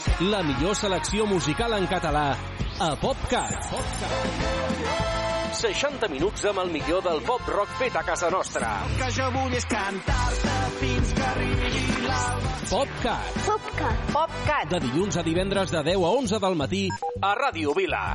La millor selecció musical en català a PopCat. 60 minuts amb el millor del pop rock fet a casa nostra. El que jo vull és cantar-te fins que arribi l'alba. PopCat. PopCat. PopCat. De dilluns a divendres de 10 a 11 del matí a Ràdio Vila.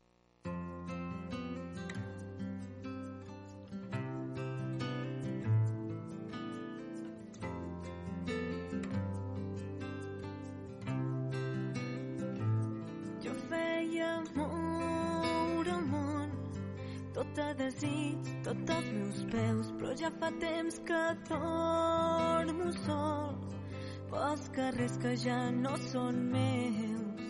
Tot a desig, tots els meus peus, però ja fa temps que dormo sol pels carrers que ja no són meus.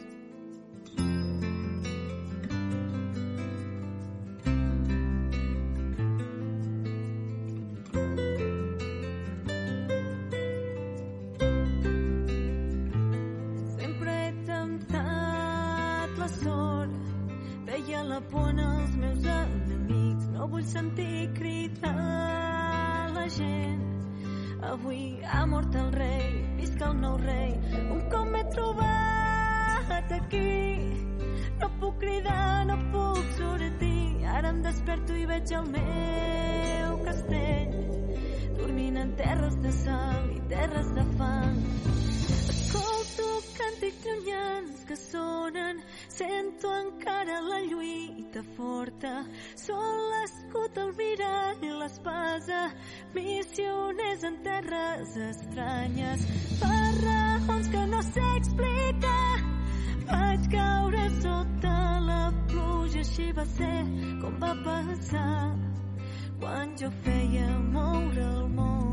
Sempre he temptat la sort, veia la por en els meus enemics. No vull sentir cridar la gent. Avui ha mort el rei, visca el nou rei. Un cop m'he trobat aquí, no puc cridar, no puc sortir. Ara em desperto i veig el meu castell dormint en terres de sal i terres de fang. Escolto càntics llunyans que sonen, sento encara la lluita forta. Són l'escut, el mirall i l'espasa, missioners en terres estranyes. Per raons que no sé explicar, vaig caure sota la pluja. Així va ser com va passar quan jo feia moure el món.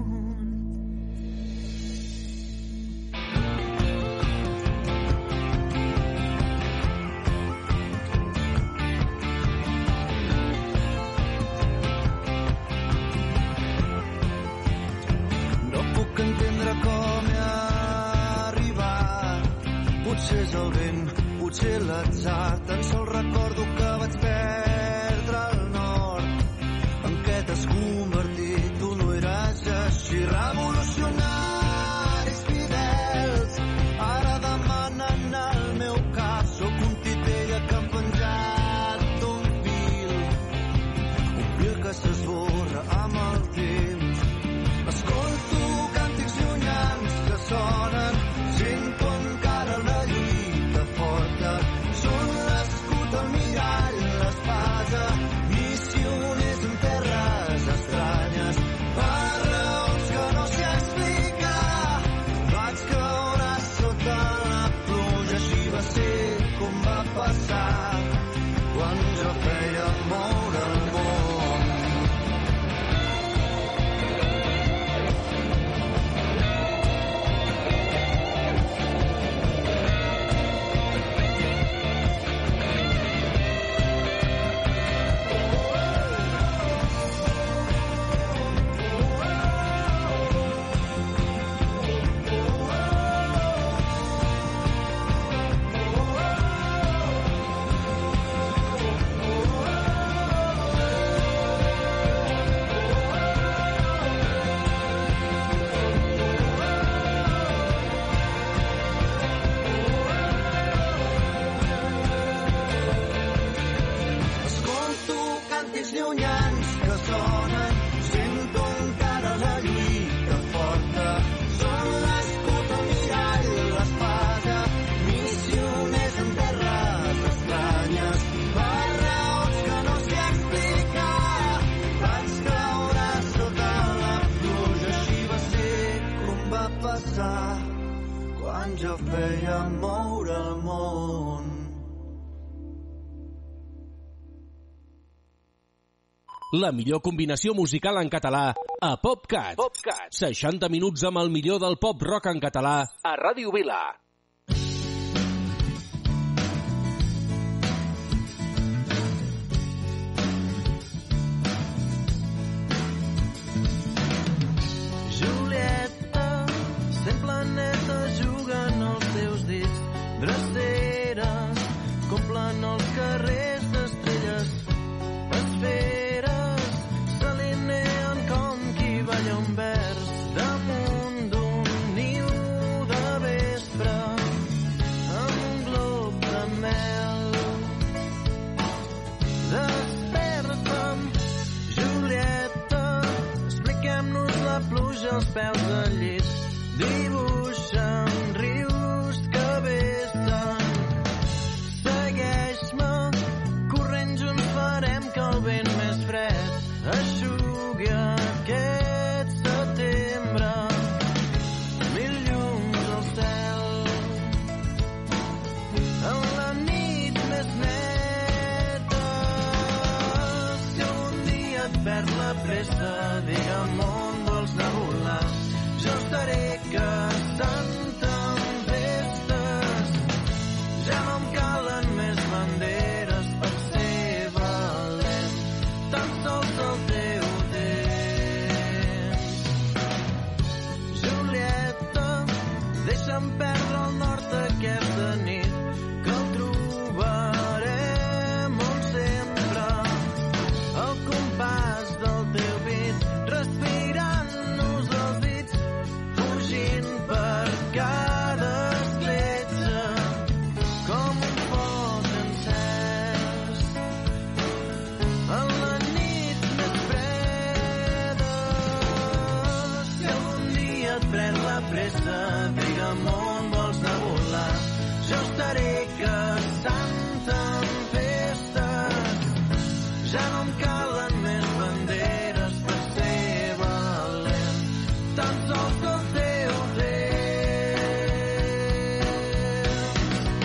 Entendre com he arribat. Potser és el vent, potser l'atzar. Tan sols recordo que vaig perdre el nord. En què t'has convertit? Tu no eres així. Revolucionaris fidels ara demanen el meu cap. Sóc un titella que han penjat d'un fil, un fil que s'esborra amb el temps. Escolto que sonen, sento encara la lluita forta. Són l'escut, el mirall, l'espasa, missioners en terres estranyes. Per raons que no sé explicar, vaig caure sota la pluja. Així va ser com va passar quan jo feia moure el món. Jo feia moure el món. La millor combinació musical en català a PopCat. 60 minuts amb el millor del pop rock en català a Ràdio Vila. Dreceres complen els carrers d'estrelles, esferes s'alineen com qui balla un vers damunt d'un niu de vespre. Desperta'm, Julieta, expliquem-nos la pluja als peus del llit. Dibuixa'm rius que vessen. Segueix-me, corrent junts farem que el vent més fred eixugui aquest setembre. Mil llums al cel, en la nit més neta. Si un dia et perd la pressa, digue'm on vols anar a volar. Jo estaré casant amb festes. Ja no em calen més banderes per ser valent, tan sols el teu temps. Julieta, deixa'm perdre el nord aquesta nit, que el trobarem on sempre, al compàs del teu beat, respirant-nos els dits, fugint per cada escletxa, com un foc encès. En la nit més freda, si algun dia et pren la pressa, digue'm on vols anar a volar. Jo estaré caçant en festes. Ja no em calen més banderes per ser valent, tan sols el teu temps.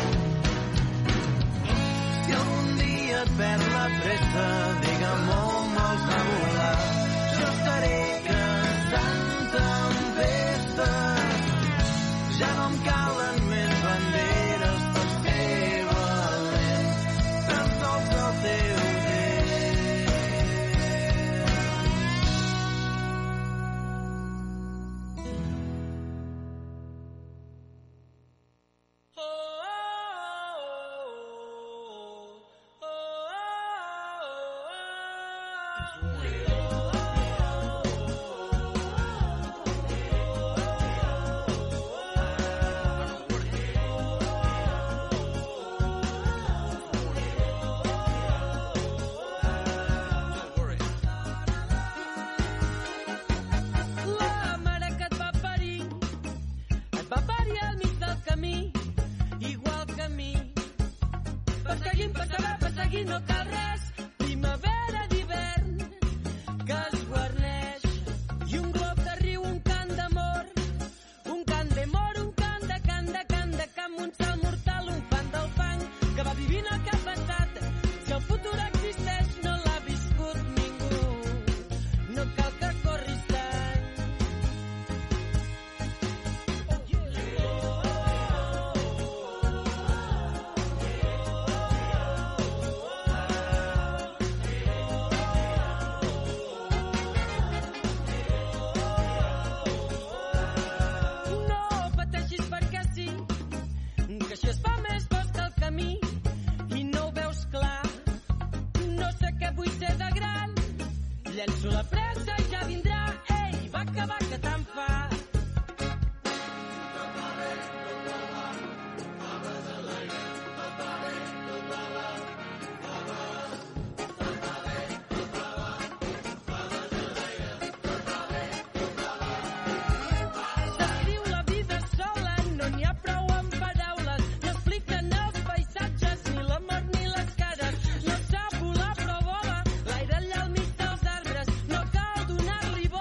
Si algun dia et perd la pressa, digue'm on vols anar a volar. Jo estaré caçant en festes. Ja no em calen més banderes per ser valent, tan sols el teu temps. La mare que et va parir al mig del camí, igual que a mi. Perseguint, perseguint, no cal res, primavera d'hivern que es guarneix. I un glob de riu, un cant d'amor, un cant d'amor, un cant de camp, un salt mortal, un fan del fang, que va vivint el que ha passat. Si el futur existeix, no l'ha viscut ningú. No cal que corris tant. No pateixis perquè sí, que això es fa més fosc el camí i no ho veus clar. No sé què vull ser de gran, llenço la pressa i ja vindrà. Ei, va que tant fa. S'escriu la vida sola, no n'hi ha prou amb paraules. No expliquen els paisatges, ni l'amor ni les cares. No sap volar però vola, l'aire allà al mig dels arbres. No cal donar-li vola.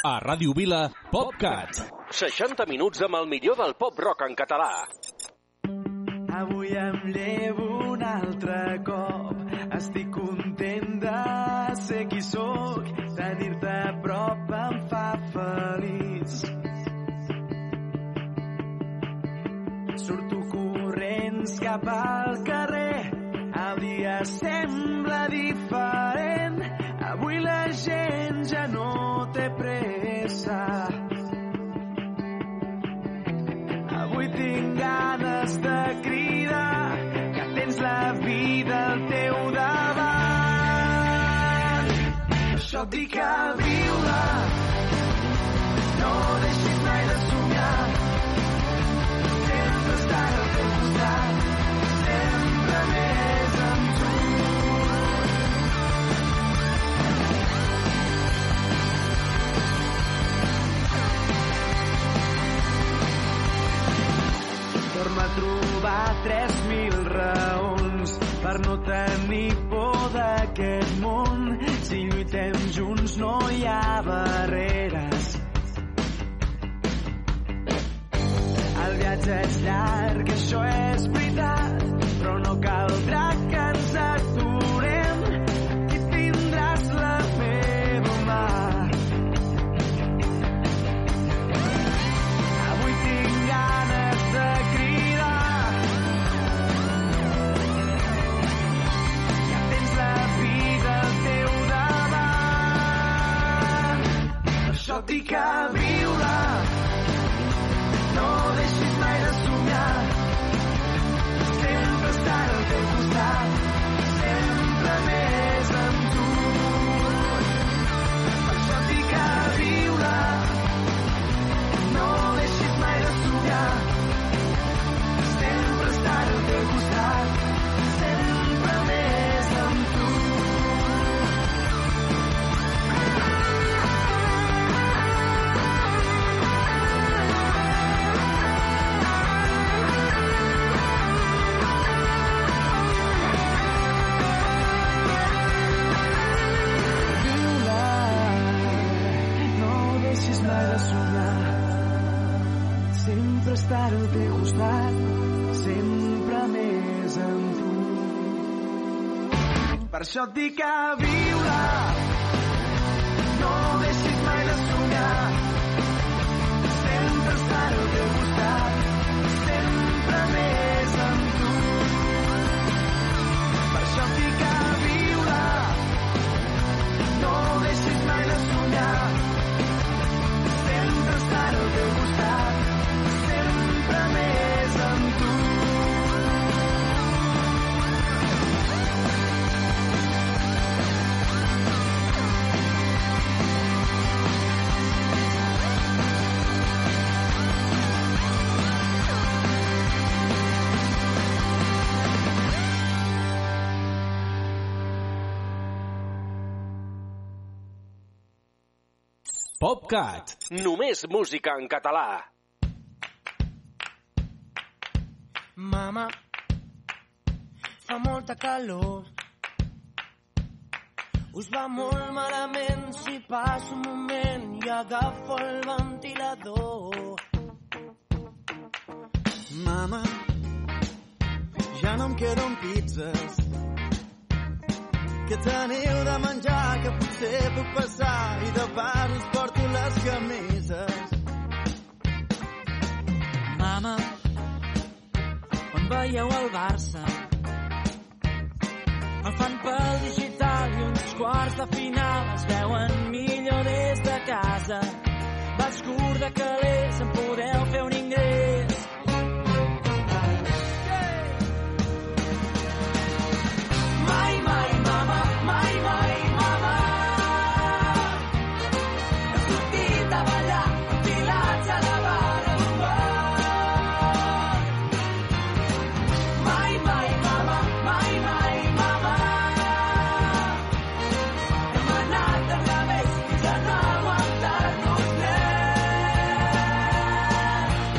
A Ràdio Vila, PopCat. 60 minuts amb el millor del pop-rock en català. Avui em llevo un altre cop. Estic content de ser qui sóc. Tenir-te a prop em fa feliç. Surto corrents cap al carrer. El dia sembla diferent. Avui la gent ja no té pressa. Avui tinc ganes de cridar que tens la vida al teu davant. Això et dic a viure, no deixis mai de somiar. Sempre estar al teu costat, sempre més amb tu. Torna a trobar 3.000 raons per no tenir por d'aquest món. Si lluitem junts no hi ha barreres. El viatge és llarg, això és veritat, però no caldrà que ens aturem. Aquí tindràs la meva mà. Avui tinc ganes de cridar que tens la vida al teu davant. Això et dic a viure, no deixis mai de somiar. Sempre estar al teu costat, sempre més amb tu. Per això et dic a viure, no deixis mai de somiar. Sempre estar al teu costat, sempre més amb tu. Sempre estar al teu costat, sempre més amb tu. Per això et dic a viure, no deixis mai de somiar. Sempre estar al teu costat, sempre més amb tu. Per això et dic a viure, no deixis mai de somiar. Sempre estar al teu costat, sempre més amb tu. PopCat. Només música en català. Mama, fa molta calor. Us va molt malament si passo un moment i agafo el ventilador. Mama, ja no em queden pizzas. Que teniu de menjar, que potser puc passar i de pas us porto les camises. Mama, quan veieu el Barça el fan pel digital i uns quarts de final es veuen millor des de casa. Vaig curt de calés, em podeu fer un ingrés. Mai, mai, mama, mai, mai, mama. He sortit a ballar, enfilats a la vara d'un bar. Mai, mai, mama, mai, mai, mama. Hem anat al revés fins a no aguantar-nos més.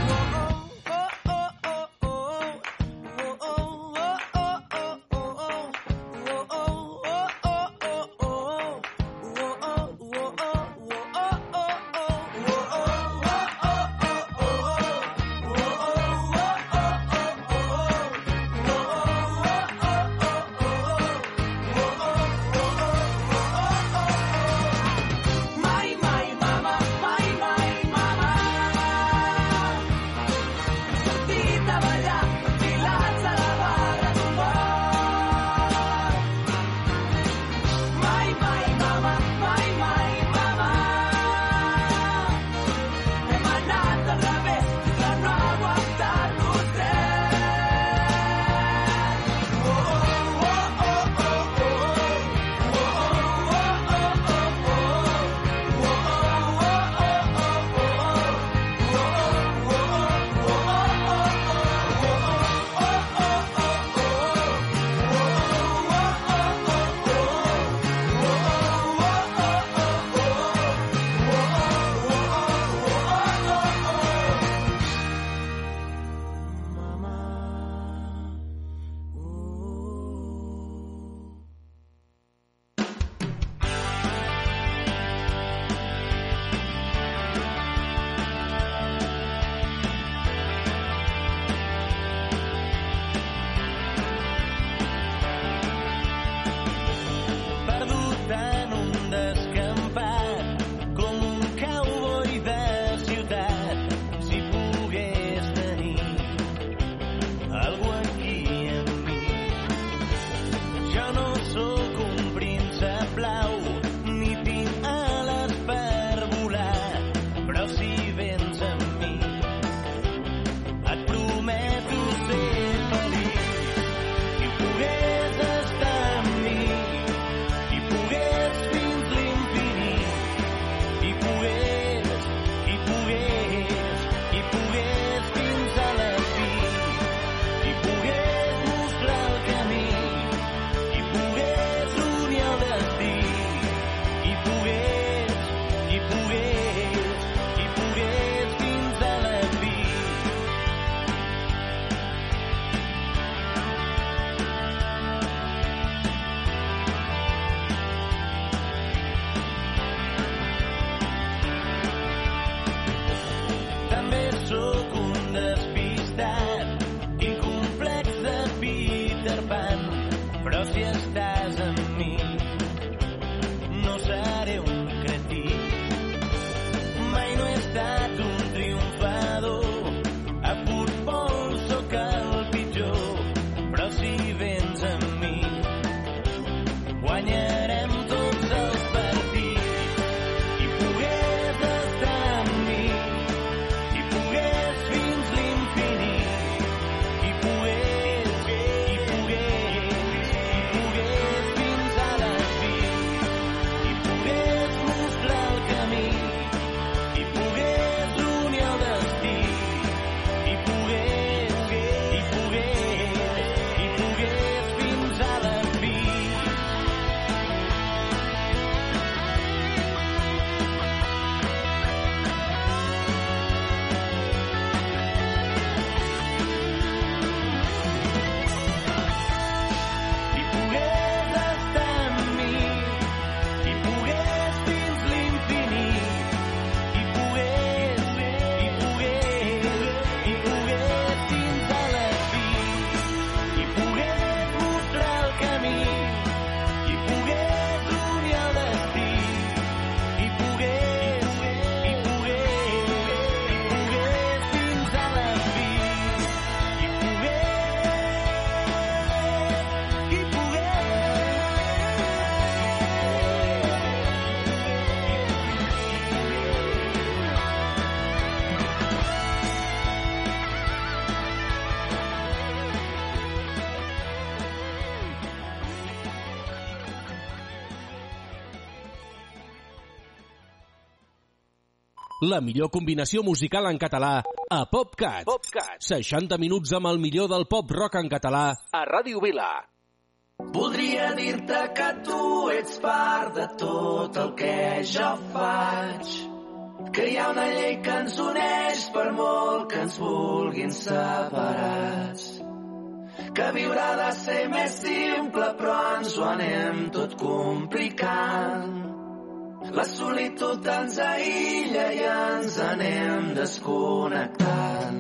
La millor combinació musical en català a PopCat. 60 minuts amb el millor del pop rock en català a Ràdio Vila. Voldria dir-te que tu ets part de tot el que jo faig, que hi ha una llei que ens uneix per molt que ens vulguin separats, que viure ha de ser més simple però ens ho anem tot complicant. La solitud ens aïlla i ens anem desconnectant.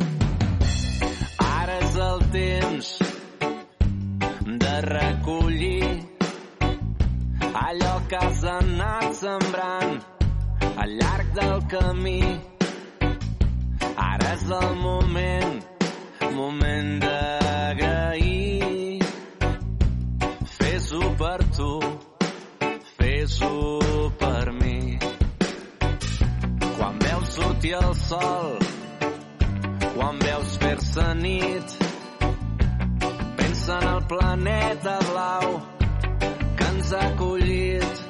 Ara és el temps de recollir allò que has anat sembrant al llarg del camí. Ara és el moment d'agrair. Fes-ho per tu, fes-ho per mi. Quan veus sortir el sol, quan veus fer-se nit, pensa en el planeta blau que ens ha acollit.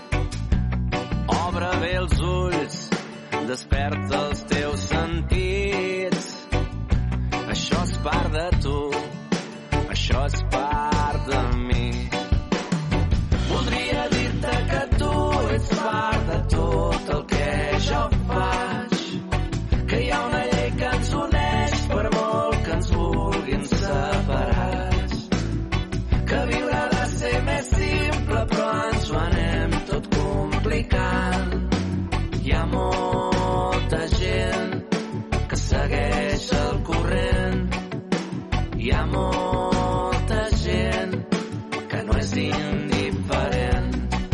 Obre bé els ulls, desperta els teus sentits. Això és part de tu, això és part de mi. Voldria dir-te que tu ets part de tot el que jo faig, que hi ha una llei que ens uneix per molt que ens vulguin separats, que viure ha de ser més simple però ens ho anem tot complicant. Hi ha molta gent que segueix el corrent, hi ha molta gent que no és indiferent.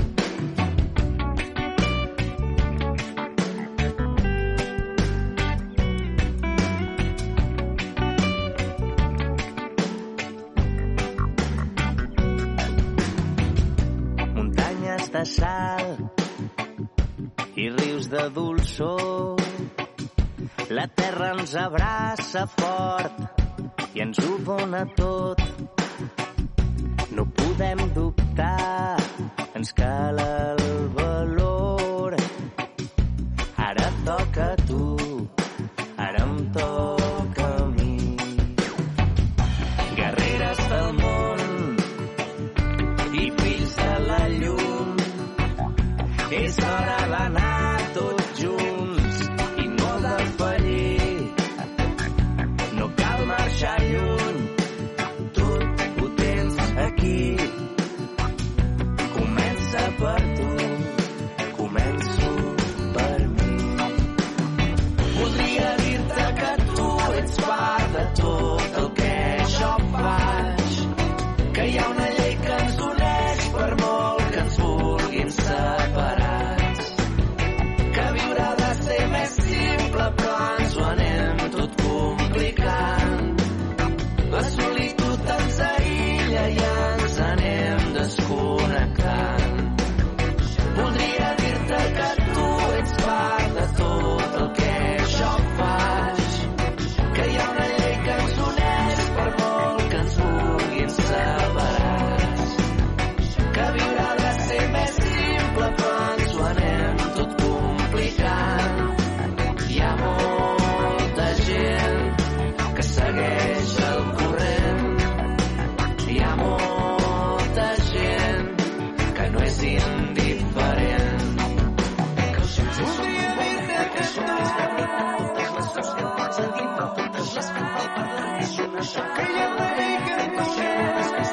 Muntanyes de sal i rius de dolçor, la terra ens abraça fort i ens ho dona tot. No podem dubtar, ens cal el valor. Ara toca a tu, ara em toca a mi. Guerreres del món i fills de la llum, és hora d'anar tots junts i no defallir. No cal marxar lluny, tot ho tens aquí. Comença per tu, començo per mi. Voldria dir-te que tu ets part de tot el que jo faig, que hi ha una llei que ens uneix per molt que ens vulguin separats, que viure ha de ser més simple però ens ho anem tot complicant. La solitud ens aïlla i ens anem desconnectant. Voldria dir-te que tu ets part de tot el que jo faig, que hi ha una llei que ens uneix per molt que ens vulguin separats, que viure ha de ser més simple però ens ho anem tot complicant. Hi ha molta gent que segueix el corrent, hi ha molta gent que no és indiferent. Voldria dir-te que que hi ha una llei que ens uneix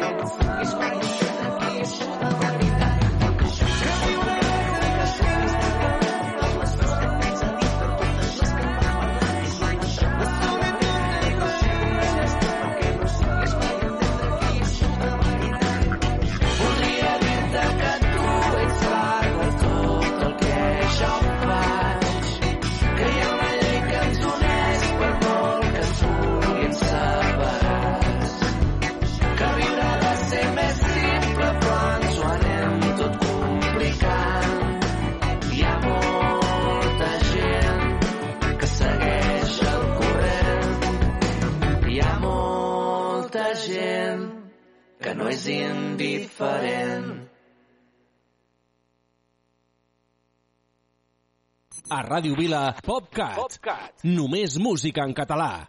Voldria dir-te que tu ets part de tot el que jo faig, que hi ha una llei que ens uneix per molt que ens vulguin separats, que viure ha de ser més simple però ens ho anem tot complicant. Hi ha molta gent que segueix el corrent, hi ha molta gent que no és indiferent. A Ràdio Vila, PopCat. Només música en català.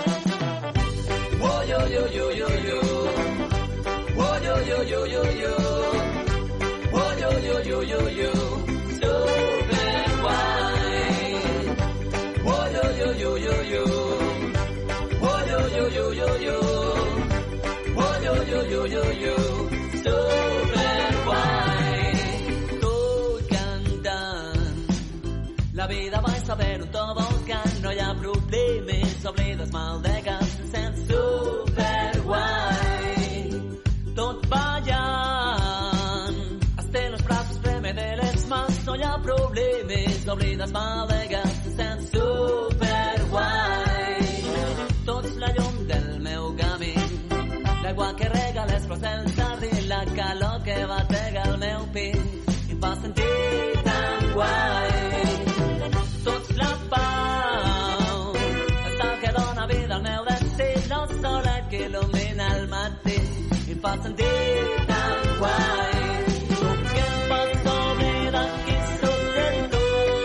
Oh, yo, yo, yo, yo, yo. Oh, yo, yo, yo, yo, yo. Oh, yo, yo, yo, yo, yo. Super guay. Oh, yo, yo, yo, yo, yo. Oh, yo, yo, yo, yo, yo. Oh, yo, yo, yo, yo, yo. Super guay. Estoy cantando. La vida vais a ver un tobogán. No hi ha problemes, oblides mal de gas. Super guay. Tot ballant. Hasta los brazos preme de les mans. No hi ha problemes, oblides mal de gas. Super guai. Tots la llum del meu camí. L'aigua que rega les flors del jardí. La calor que batega el meu pit. I em fa sentir tan guai. Tots la pau. És el que dona vida al meu destí. El solet que il·lumina el matí. I em fa sentir tan guai. Que em pots oblidar qui sóc de tu.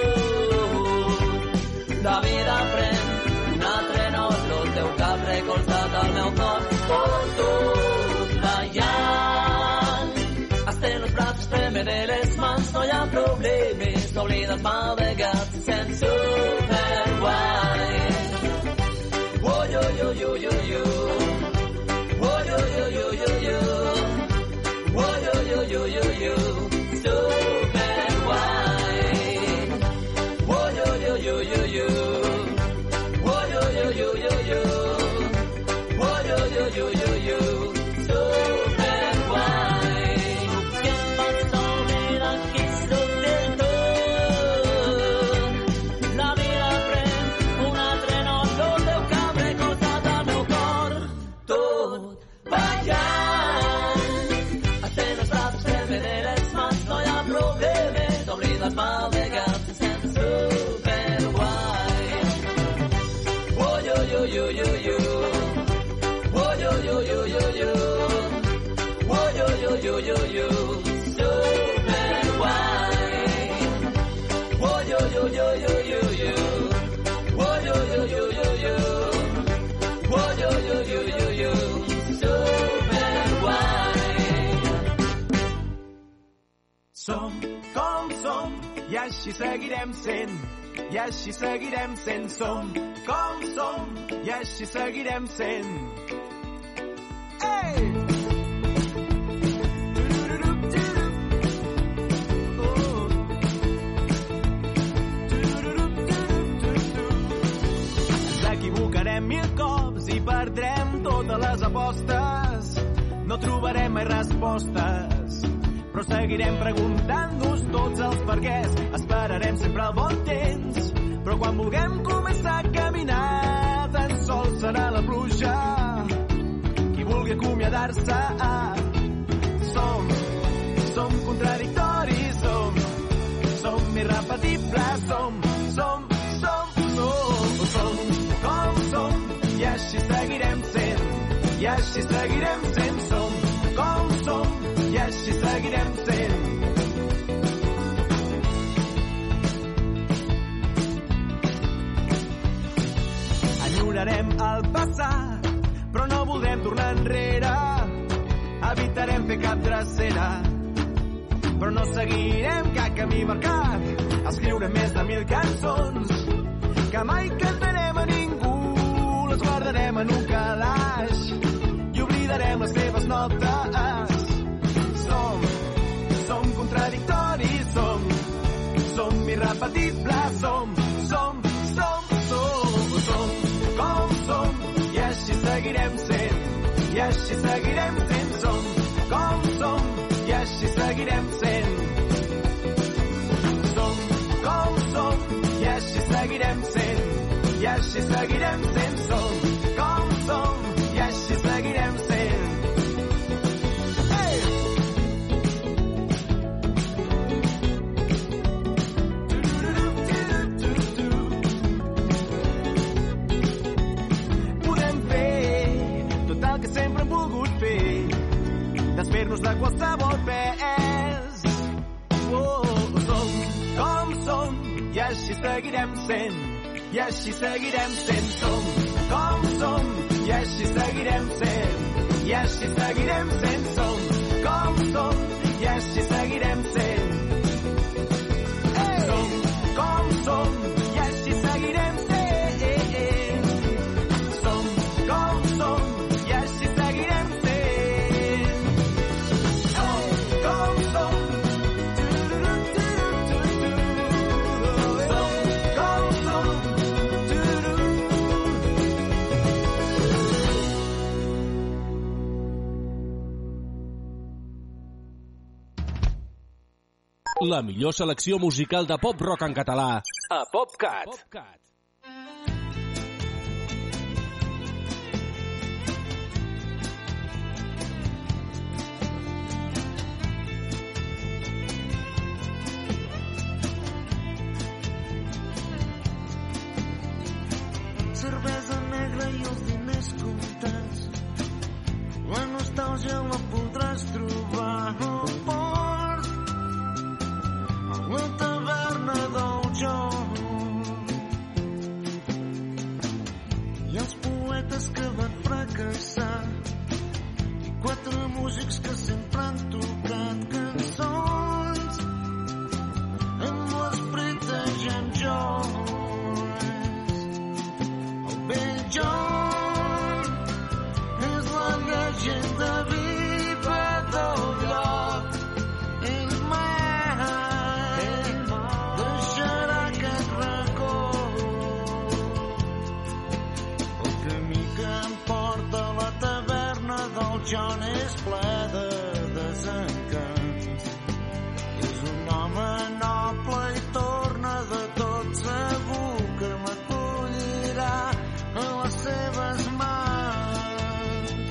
La vida pren un altre nom. El teu cap recolzat al meu cor. Tot ballant. Hasta los brazos preme de les mans. No hi ha problemes. T'oblides mal de gat. Sent super guai. Oh, yo, yo, yo, yo, yo. Oh, yo, yo, yo, yo, yo. Oh, yo, yo, yo, yo, yo. Super guai. Oh, yo, yo, yo, yo, yo. Oh, yo, yo, yo, yo, yo. Oh, yo, yo, yo, yo, yo. Super guai. Que em pots oblidar qui sóc de tu. La vida pren un altre nom. El teu cap recolzat al meu cor. Tot ballant. Hasta los brazos preme de les mans. No hi ha problemes. T'oblides mal de gat. Se sent super guai. Oh, yo, yo, yo, yo, yo. Oh, yo, yo, yo, yo, yo. Oh, yo, yo, yo, yo, yo. Super guai. Oh, yo, yo, yo, yo, yo, yo. Oh, yo, yo, yo, yo, yo. Oh, yo, yo, yo, yo, yo. Super guai. Som com som i així seguirem sent. I així seguirem sent. Som com som i així seguirem sent. Ei! Ens equivocarem 1000 cops i perdrem totes les apostes. No trobarem mai respostes, però seguirem preguntant-nos tots els perquès. Esperarem sempre el bon temps, però quan vulguem començar a caminar, tan sols serà la pluja qui vulgui acomiadar-se. Som contradictoris, som irrepetibles, som com som, i així seguirem sent, i així seguirem sent. Som com som, i així seguirem sent. Enyorarem el passat, però no voldrem tornar enrere. Evitarem fer cap drecera, però no seguirem cap camí marcat. Escriurem més de 1000 cançons que mai cantarem a ningú. Les guardarem en un calaix i oblidarem les seves notes. Som contradictoris, som irrepetibles, som com som, i així seguirem sent, i així seguirem sent. Som com som, i així seguirem sent. Som com som, i així seguirem sent, i així seguirem sent. Som com som, i així seguirem sent. Desfer-nos de qualsevol pes. Som com som, i i així seguirem sent, i així seguirem sent. Som com som, i així seguirem sent, i així seguirem sent. Som com som, i així seguirem sent. Som com som, i així seguirem sent. Som com som, i així seguirem sent. Som com som. La millor selecció musical de pop-rock en català a PopCat. Cervesa negra i els diners comptats, la nostàlgia la podràs trobar al port, a la taverna del joc. I els poetes que van fracassar i 4 músics que sempre han tocat cançons amb l'esperit de Jan Jones. El vell John és la llegenda viva del lloc. Ell mai deixarà aquest racó. El camí que em porta a la taverna del John és ple de desencants. És un home noble i torna de tot segur que m'acollirà a les seves mans.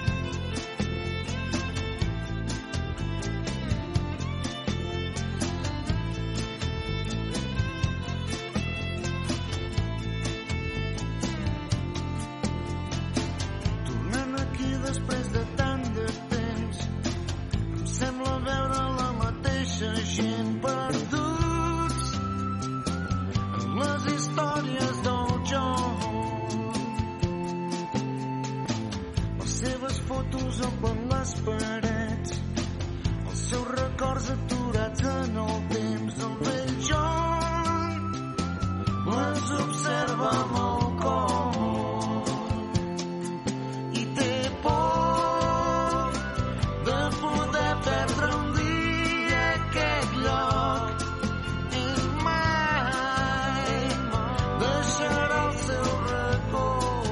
Tornant aquí després de tant de temps, em sembla veure la mateixa gent perduts en les històries del John. Les seves fotos omplen les parets, els seus records aturats en el temps. El vell John les observa amb el cor i té por de poder perdre un dia aquest lloc. Ell mai deixarà el seu racó.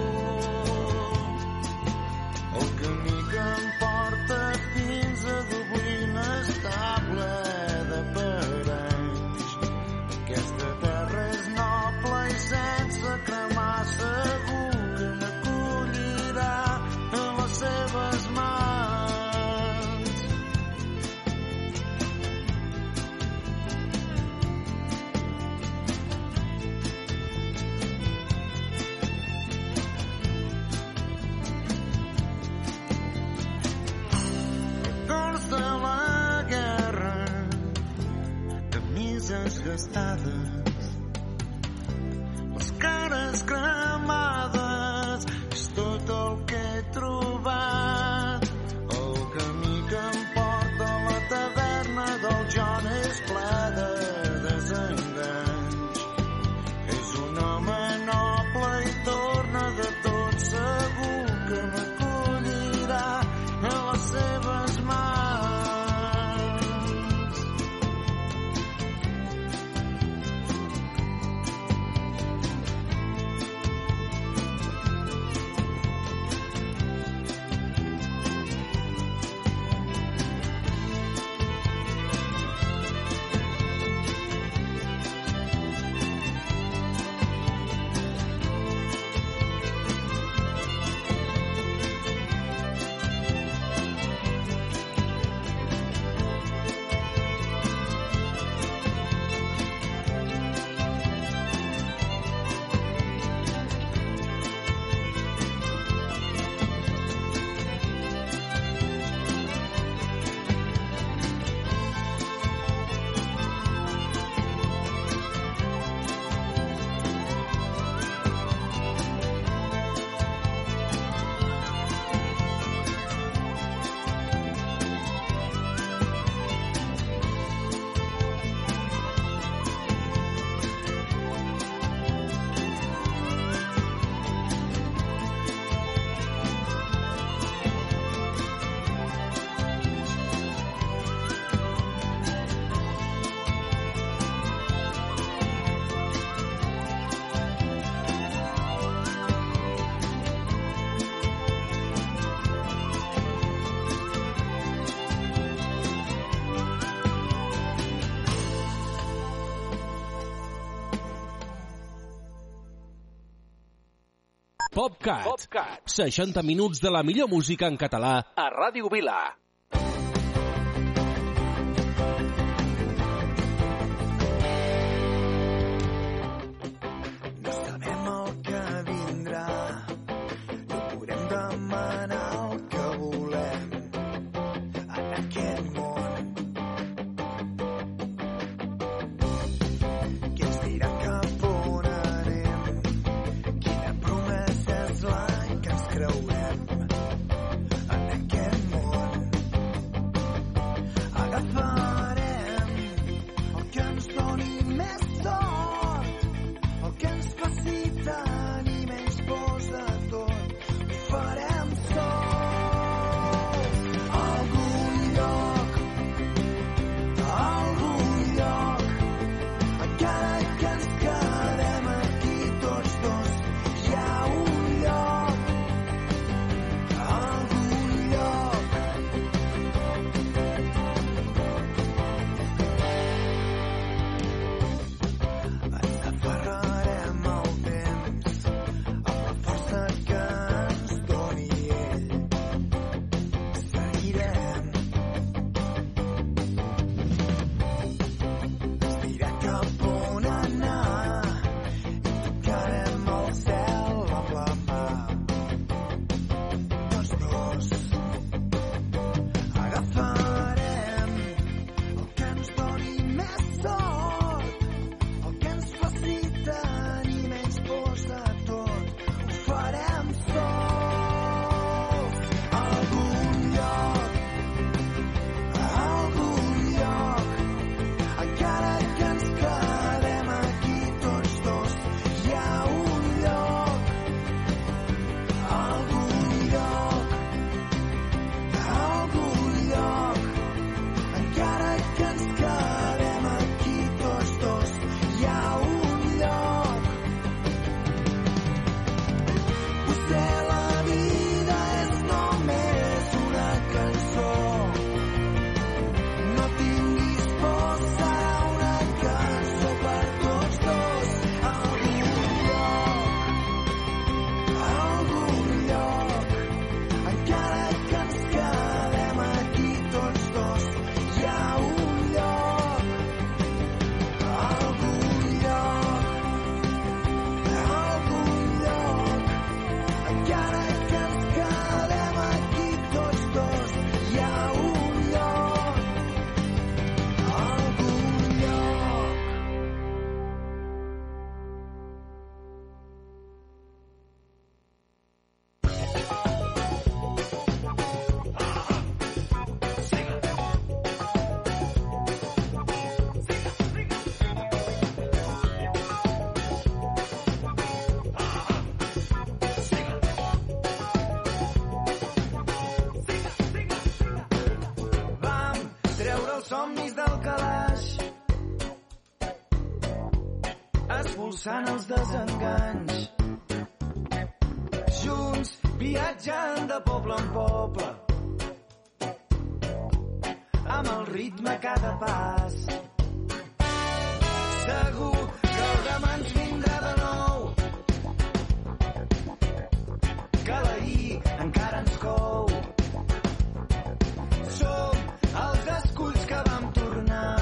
El camí que em porta fins a Dublín està ple de paranys. Aquesta terra és noble i sense cremar, segur que m'acollirà a les seves mans. Records de la guerra, camises gastades, les cares cremades, és tot el que he trobat. El camí que em porta a la taverna del John és ple de desenganys. És un home noble i torna de tot segur que m'acollirà a les seves mans. PopCat. 60 minuts de la millor música en català a Ràdio Vila. No sabem el que vindrà, no podem demanar el que volem en aquest món. Qui ens dirà cap on anem? Quina promesa és la que ens creurem en aquest món? Agafarem el que ens doni més sort, el que ens faci tenir menys pors de tot. Ho farem sols. Algun lloc, encara que ens quedem aquí tots dos, hi ha un lloc, algun lloc. Ens aferrarem al temps amb la força que ens doni ell. Seguirem. Ens dirà cap on anar i tocarem el cel amb la mà. Tots dos agafarem el que ens doni més sort, el que ens faci tenir menys pors de tot. Ho farem sols. Algun lloc, encara que ens quedem aquí tots dos, hi ha un lloc, algun lloc, encara que ens quedem aquí tots dos, hi ha un lloc. Potser la vida és només una cançó. No tinguis por, serà una cançó per tots dos. Algun lloc, encara que ens quedem aquí tots dos, hi ha un lloc, algun lloc, encara que ens quedem aquí tots dos, hi ha un lloc, algun lloc. Vam treure els somnis del calaix, expulsant els desenganys. Junts, viatjant de poble en poble, amb el ritme a cada pas. Segur que el demà ens vindrà de nou, que l'ahir encara ens cou. Som els esculls que vam tornar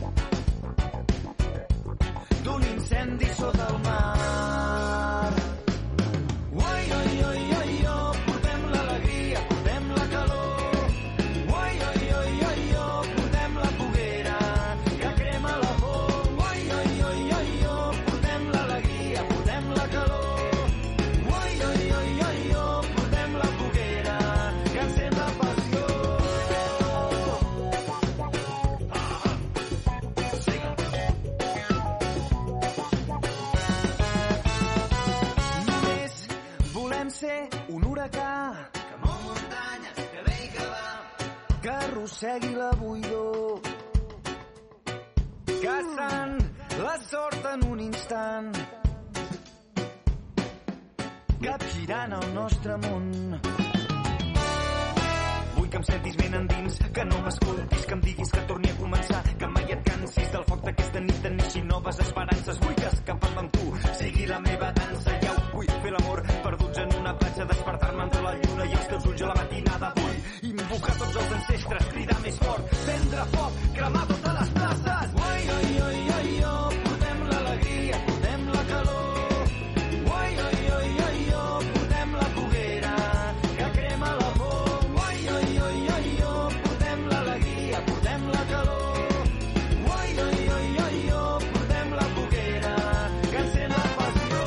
d'un incendi sota el mar. Oi, oi, oi, oi, oh, portem l'alegria, portem la calor. Oi, oi, oi, oi, oh, portem la foguera que crema la por. Oi, oi, oi, oi, oh, portem l'alegria, portem la calor. Oi, oi, oi, oi, oh, portem la foguera que encén la passió. Només volem ser un huracà que mou muntanyes, que ve i que va, que arrossegui la buidor, caçant la sort en un instant, capgirant el nostre món. Vull que em sentis ben endins, que no m'escoltis, que em diguis que torni a començar, que mai et cansis del foc d'aquesta nit, de neixi noves esperances. Vull que escapant amb tu sigui la meva dansa, ja ho vull fer l'amor perduts en encendre foc, cremar totes les places. Oi, oi, oi, oi, oi, portem l'alegria, portem la calor. Oi, oi, oi, oi, oi, portem la foguera que crema la por. Oi, oi, oi, oi, oi, portem l'alegria, portem la calor. Oi, oi, oi, oi, oi, portem la foguera que encén la passió.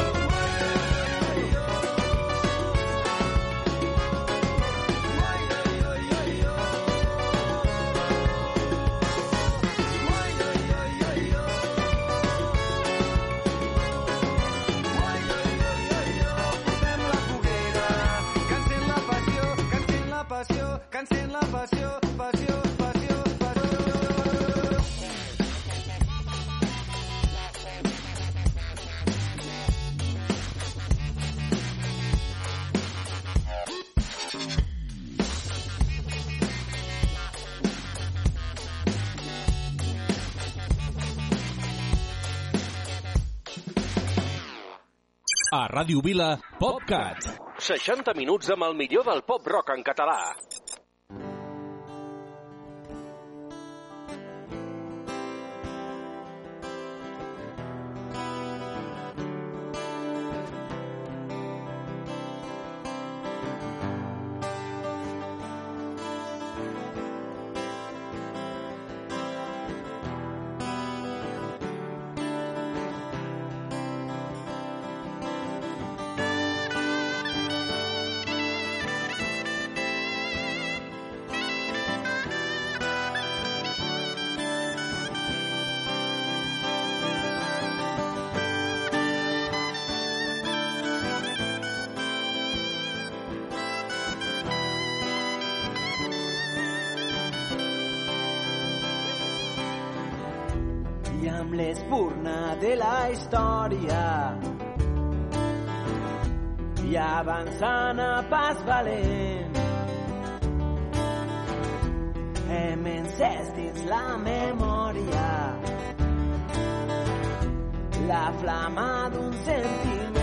Que encén la passió, passió, passió, passió. A Ràdio Vila, PopCat. 60 minuts amb el millor del pop rock en català. I amb l'espurna de la història i avançant a pas valent hem encès dins la memòria la flama d'un sentiment.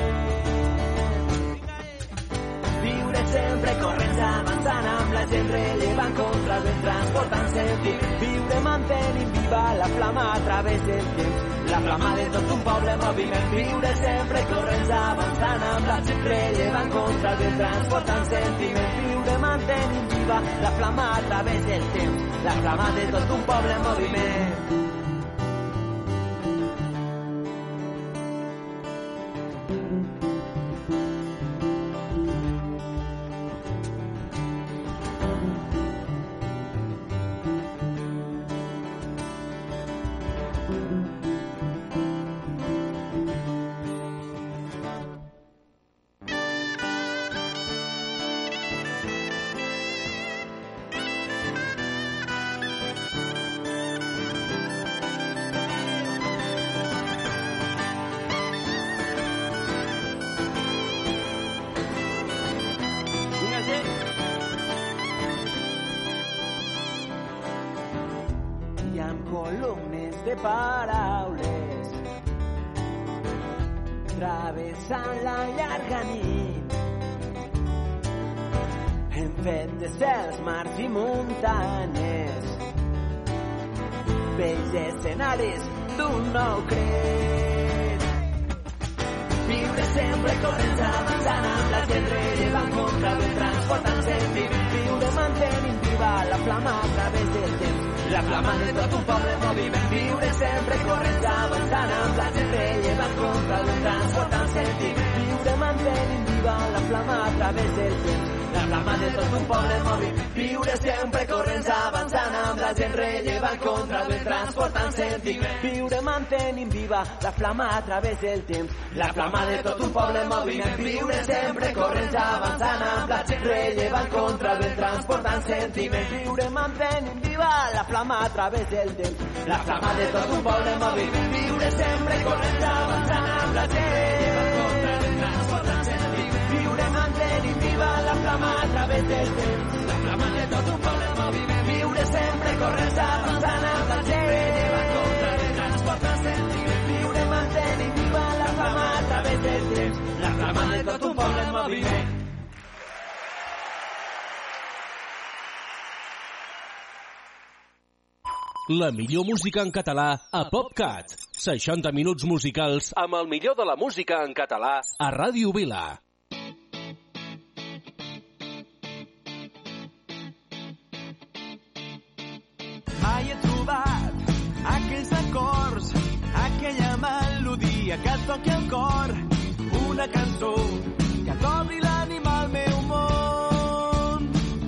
Viure sempre corrents avançant amb la gent rellevant contra el vent transportant sentit. Viure mantenint viva la flama a través del temps, la flama de tot un poble en moviment. Viure sempre corrents avançant amb la gent rellevant contra el vent transportant sentiment. Viure mantenint viva la flama a través del temps, la flama de tot un poble en moviment. Columnes de paraules travessant la llarga nit. Hem fet de cels, mars i muntanyes vells escenaris d'un nou cret. Viure sempre corrents avançant amb la gent rellevant contra el vent transportant sentiment. Viure mantenint viva la flama a través del temps, la flama de tot un poble en moviment. Viure sempre corrents avançant amb la gent rellevant contra el vent transportant sentiment. Viure mantenint viva la flama a través del temps, la flama de tot un poble en moviment. Viure sempre corrents avançant amb la gent rellevant contra el vent transportant sentiment. Viure mantenint viva la flama a través del temps, la flama de tot un poble en moviment. Viure sempre corrents avançant amb la gent rellevant contra el vent transportant sentiment. Viure mantenint viva la flama a través del temps, la flama de tot un poble en moviment. Viure sempre corrents avançant amb la gent rellevant contra el vent transportant sentiment. Viure mantenint viva la flama a través del temps, la flama de tot un poble en moviment. Viure sempre corrents avançant amb la gent rellevant contra el vent transportant sentiment. Viure mantenint viva la flama a través del temps, la flama de tot un poble en moviment. La millor música en català a PopCat. 60 minuts musicals amb el millor de la música en català a Ràdio Vila. Mai he trobat aquells acords, aquella melodia que et toqui el cor, una cançó que t'obri l'ànima al meu món.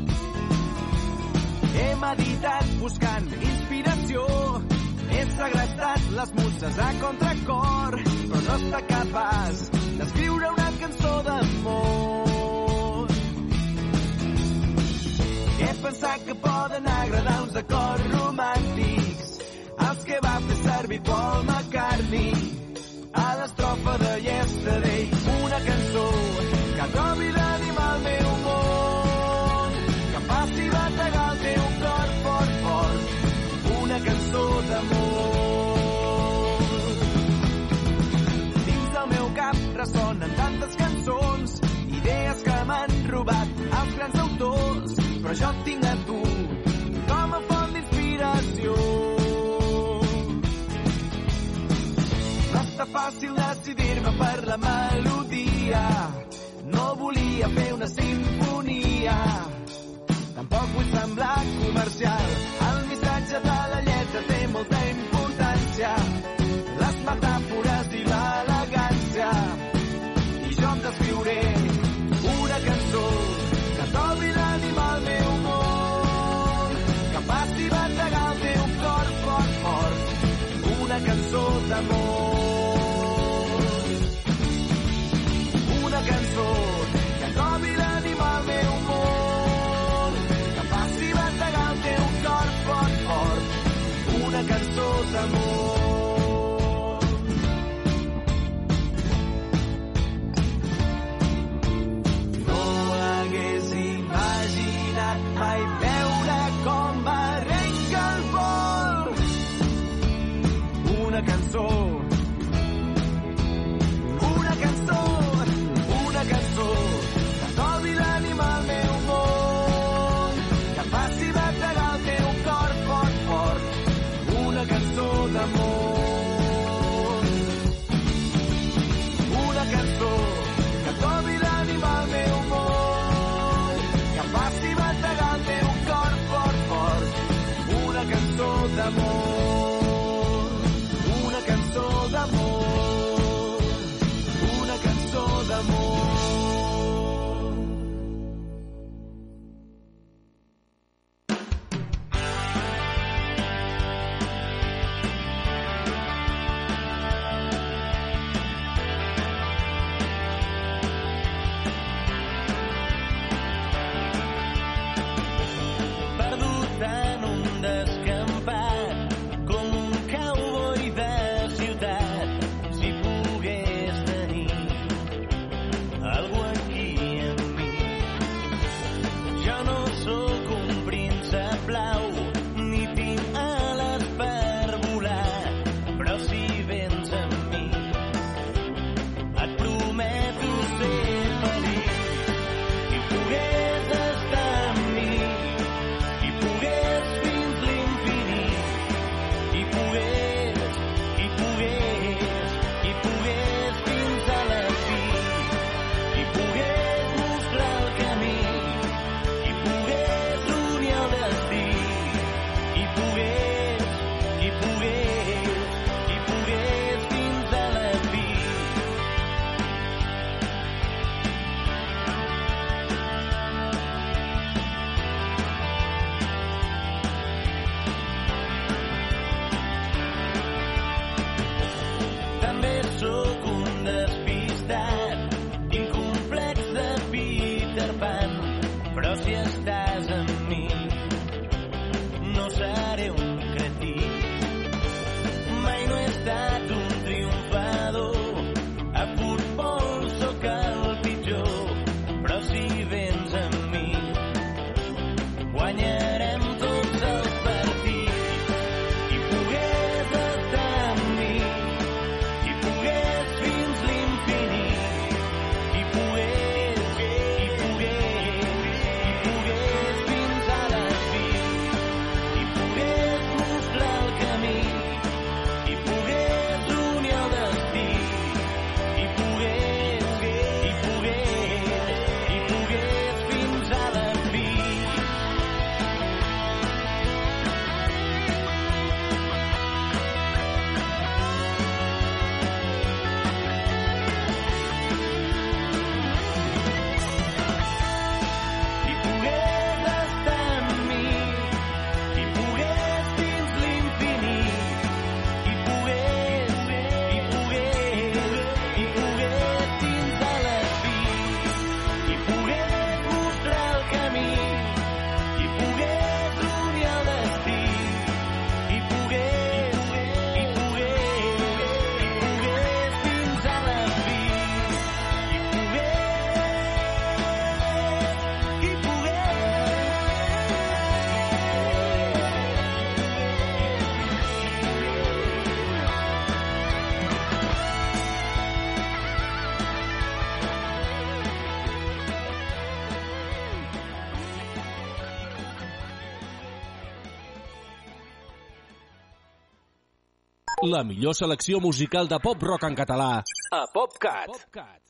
He meditat buscant inspiració, he segrestat les muses a contracor, però no està capaç d'escriure una cançó d'amor. He pensat que poden agradar uns acords romàntics, els que va fer servir Paul McCartney a l'estrofa de Yesterday. Una cançó que trobi l'ànima al meu món, que faci bategar el teu cor fort, fort. Una cançó d'amor. Dins del meu cap ressonen tantes cançons, idees que m'han robat els grans autors, però jo et tinc a tu com a font d'inspiració. No està fàcil decidir-me per la melodia, no volia fer una simfonia, tampoc vull semblar comercial, el missatge de la lletra té molta importància, les metàfores i l'elegància, i jo em descriuré una cançó que trobi l'ànima al meu món, que faci bategar el teu cor fort, fort. Una cançó d'amor. Una cançó que trobi l'ànima al meu món, que faci bategar el teu cor fort, fort. Una cançó d'amor. Mai veure com arrenca el vol. Una cançó, una cançó, una cançó que trobi l'ànima al meu món, que faci bategar el teu cor fort, fort. Una cançó d'amor. Una cançó que trobi l'ànima al meu món, que faci bategar el teu cor fort, fort. Una cançó d'amor. Una cançó d'amor. Una cançó d'amor. Perdut en un descampat, La millor selecció musical de pop-rock en català a PopCat.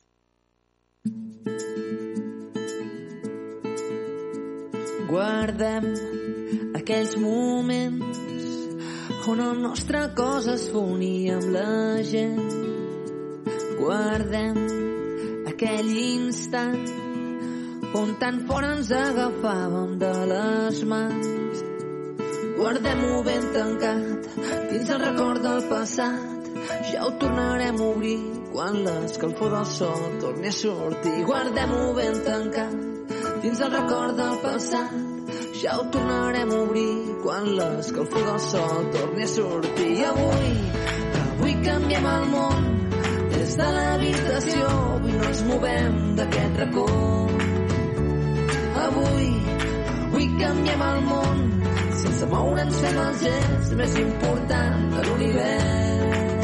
Guardem aquells moments on el nostre cos es fonia amb la gent. Guardem aquell instant on tan fora ens agafàvem de les mans. Guardem-ho ben tancat dins el record del passat. Ja ho tornarem a obrir quan l'escalfor del sol torni a sortir. Guardem-ho ben tancat dins el record del passat. Ja ho tornarem a obrir quan l'escalfor del sol torni a sortir. I avui canviem el món des de l'habitació. Avui no ens movem d'aquest racó. Avui canviem el món. Sense moure'ns fem el gest més important de l'univers.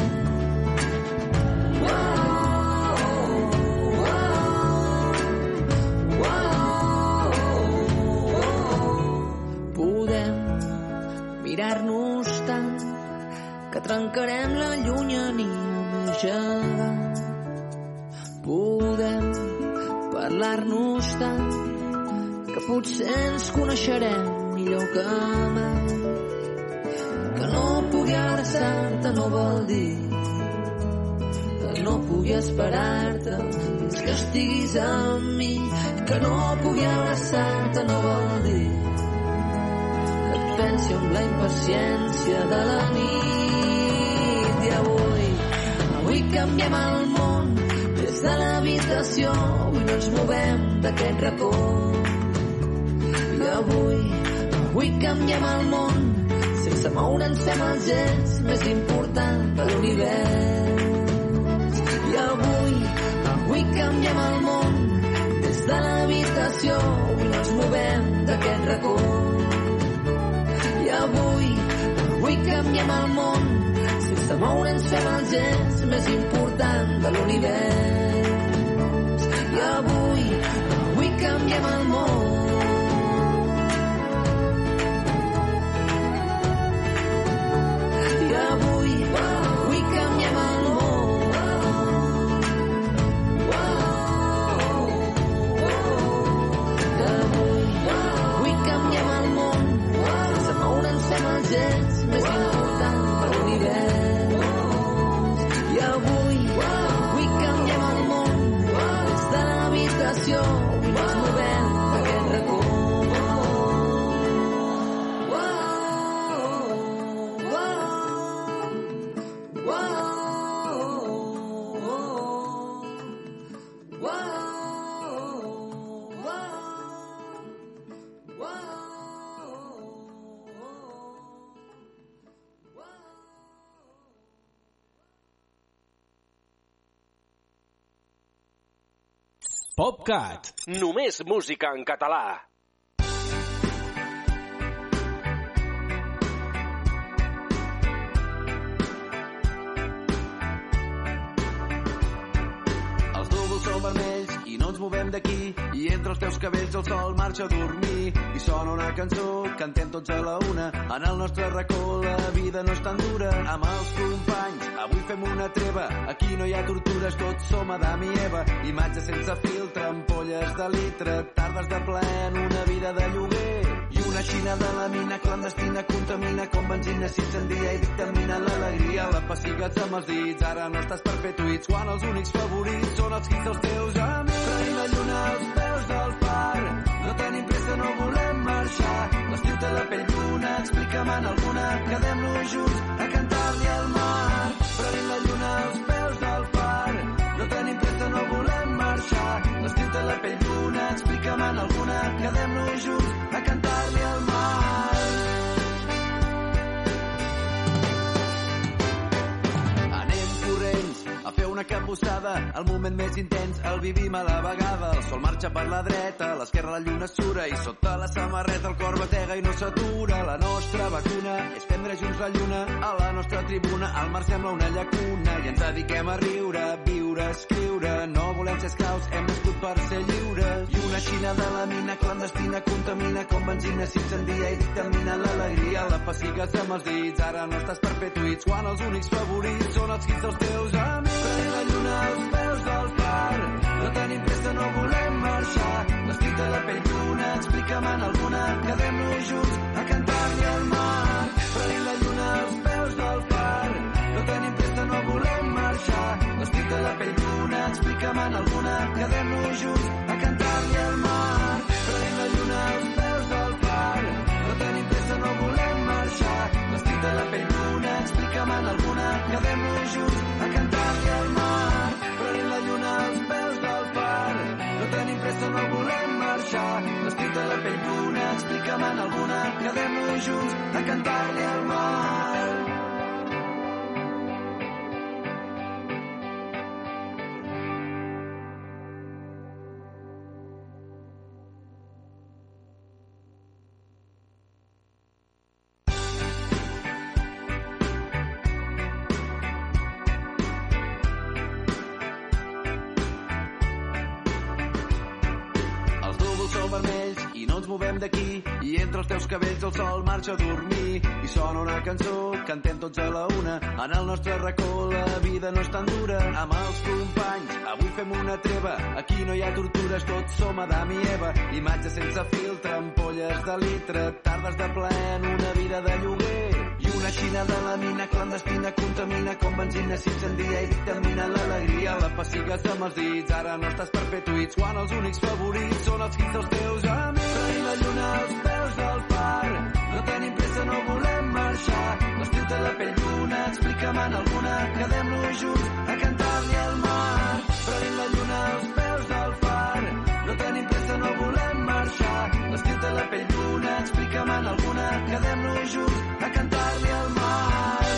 Podem mirar-nos tant que trencarem la llunyania més gegant. Podem parlar-nos tant que potser ens coneixerem millor que mai. Que no pugui abraçar-te no vol dir que no pugui esperar-te fins que estiguis amb mi. Que no pugui abraçar-te no vol dir que et pensi amb la impaciència de la nit. I avui canviem el món des de l'habitació. Avui no ens movem d'aquest racó. I avui canviem el món. Sense moure'ns fem el gest més important de l'univers. I avui canviem el món des de l'habitació. Avui no ens movem d'aquest racó. I avui canviem el món. Sense moure'ns fem el gest més important de l'univers. I avui canviem el món. Avui canviem el món. Avui canviem el món. Sense moure'ns fem el gest més important de l'univers. I avui canviem el món. Des de l'habitació avui no ens movem d'aquest racó. PopCat, només música en català. Els núvols són vermells i no ens movem d'aquí, i entre els teus cabells el sol marxa a dormir, i sona una cançó, cantem tots a la una. En el nostre racó la vida no és tan dura. Amb els companys avui fem una treva, aquí no hi ha tortures, tots som Adam i Eva. Imatges sense filtre, ampolles de litre, tardes de plaer en una vida de lloguer. I una xina de la mina clandestina contamina com benzina, s'incendia i dictamina l'alegria. La pessigues amb els dits, ara no estàs per fer tuits, quan els únics favorits són els hits dels teus amics. Traiem la lluna als peus del far, no tenim pressa, no volem marxar. L'estiu té la pell d'una, explica'm en alguna, quedem-nos junts a cantar-li al mar. Traiem la lluna als peus del far, no tenim pressa, no volem marxar. L'estiu té la pell d'una, explica'm en alguna, quedem-nos junts a cantar-li al mar. Anem corrents a fer una cap capbussada, el moment més intens el vivim a la vegada. El sol marxa per la dreta, a l'esquerra la lluna sura i sota la samarreta el cor batega i no s'atura. La nostra vacuna és prendre junts la lluna. A la nostra tribuna el mar sembla una llacuna i ens dediquem a riure, viure, escriure. No volem ser esclaus, hem nascut per ser lliures. I una xina de la mina clandestina contamina com benzina, s'incendia i dictamina l'alegria. La pessigues amb els dits, ara no estàs perpetuïts quan els únics favorits són els hits dels teus amics. Tenim la lluna als peus del far, no tenim pressa, no volem marxar. L'estic de la pell d'una, explica'm en alguna, quedem-nos junts a cantar-li al mar. Tenim la lluna als peus del far, no tenim pressa, no volem marxar. L'estic de la pell d'una, explica'm en alguna, quedem-nos junts a cantar-li al mar. Tenim la lluna als peus del far, no tenim pressa, no volem marxar. L'estic de la pell d'una, explica'm en alguna, quedem-nos junts a cantar-li al mar. Prenent la lluna als peus del far, no tenim pressa, no volem marxar. L'estic de la pell d'una, explica'm en alguna, quedem-nos junts a cantar-li al mar. Movem d'aquí i entre els teus cabells el sol marxa a dormir i sona una cançó, cantem tots a la una en el nostre racó, la vida no és tan dura amb els companys, avui fem una treva aquí no hi ha tortures, tots som Adam i Eva, imatges sense filtre ampolles de litre, tardes de plaer en una vida de lloguer i una xina de la mina clandestina contamina com benzina, s'incendia i dictamina l'alegria, la pessigues amb els dits, ara no estàs perpetuïts quan els únics favorits són els hits dels teus amics. Tenim la lluna als peus del far, no tenim pressa, no volem marxar. L'estil de la pell d'una, explica'm en alguna, quedem-nos junts a cantar-li al mar. Tenim la lluna als peus del far, no tenim pressa, no volem marxar. L'estil de la pell d'una, explica'm en alguna, quedem-nos junts a cantar-li al mar.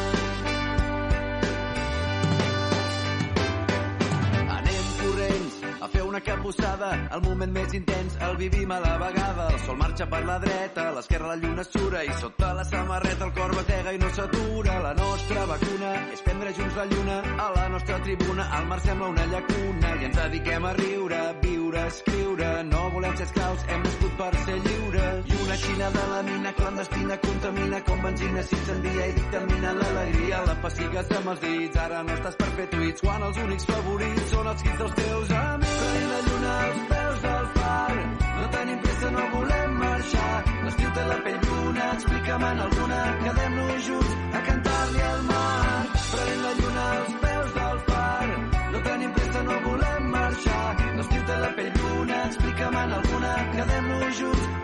Anem corrents a fer una capbussada, el moment més intens el vivim a la vegada. El sol marxa per la dreta, a l'esquerra la lluna sura i sota la samarreta el cor batega i no s'atura. La nostra vacuna és prendre junts la lluna. A la nostra tribuna el mar sembla una llacuna i ens dediquem a riure, viure, escriure. No volem ser esclaus, hem nascut per ser lliures. I una xina de la mina clandestina contamina com benzina, s'incendia i dictamina l'alegria. La pessigues amb els dits, ara no estàs perpetuïts quan els únics favorits són els hits dels teus amics. Tenim la lluna als peus del far, no tenim pressa, no volem marxar. L'estiu de la pell d'una, explica'm en alguna, quedem-nos junts a cantar-li al mar. Prenent la lluna als peus del far, no tenim pressa, no volem marxar. L'estiu de la pell d'una, explica'm en alguna, quedem-nos junts